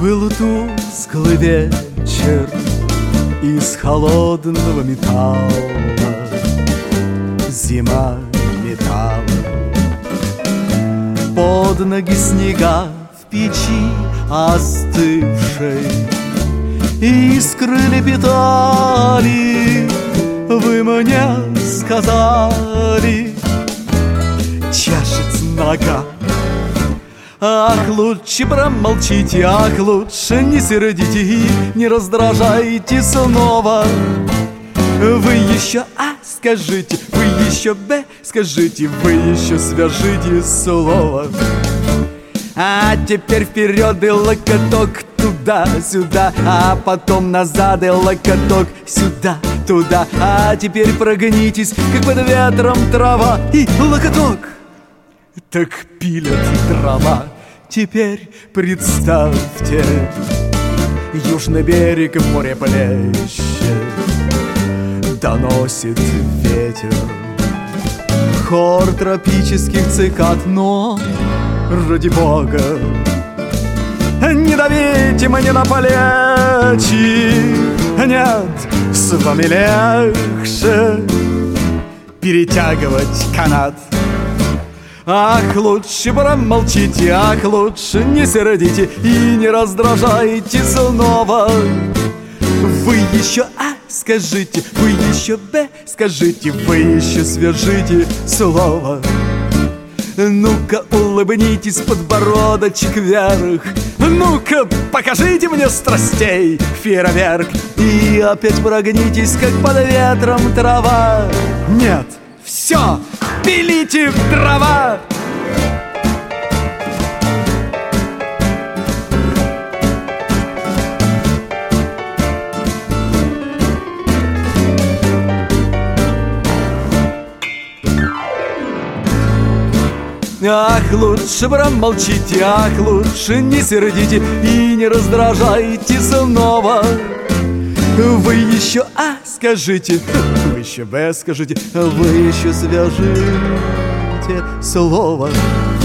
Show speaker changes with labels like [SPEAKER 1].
[SPEAKER 1] Был тусклый вечер из холодного металла, зима металла. Под ноги снега в печи остывшей искры лепетали. Вы мне сказали, чешется нога. Ах, лучше промолчите, ах, лучше не сердите и не раздражайте снова. Вы еще А скажите, вы еще Б скажите, вы еще свяжите слово. А теперь вперед и локоток туда-сюда, а потом назад и локоток сюда-туда. А теперь прогнитесь, как под ветром трава, и локоток. Так пилят дрова. Теперь представьте, южный берег в море плещет, доносит ветер хор тропических цикад. Но, ради бога, не давите мне на плечи. Нет, с вами легче перетягивать канат. Ах, лучше промолчите, ах, лучше не сердите и не раздражайте снова. Вы еще А скажите, вы еще Б скажите, вы еще свяжите слово. Ну-ка улыбнитесь, подбородочек вверх, ну-ка покажите мне страстей фейерверк. И опять прогнитесь, как под ветром трава. Нет, все, пилите в дрова. Ах, лучше промолчите, ах, лучше не сердите и не раздражайте снова. Вы еще А скажите, вы еще Б скажите, вы еще свяжите слово.